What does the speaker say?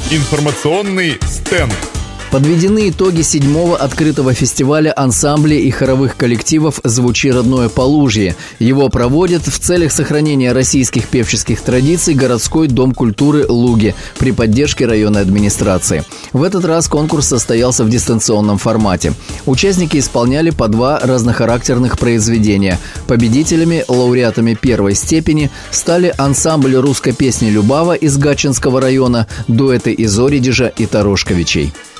Информационный стенд. Подведены итоги 7-го открытого фестиваля ансамблей и хоровых коллективов «Звучи родное Полужье». Его проводит в целях сохранения российских певческих традиций городской дом культуры «Луги» при поддержке районной администрации. В этот раз конкурс состоялся в дистанционном формате. Участники исполняли по 2 разнохарактерных произведения. Победителями, лауреатами первой степени стали ансамбль русской песни «Любава» из Гатчинского района, дуэты из Оридижа и Торошковичей.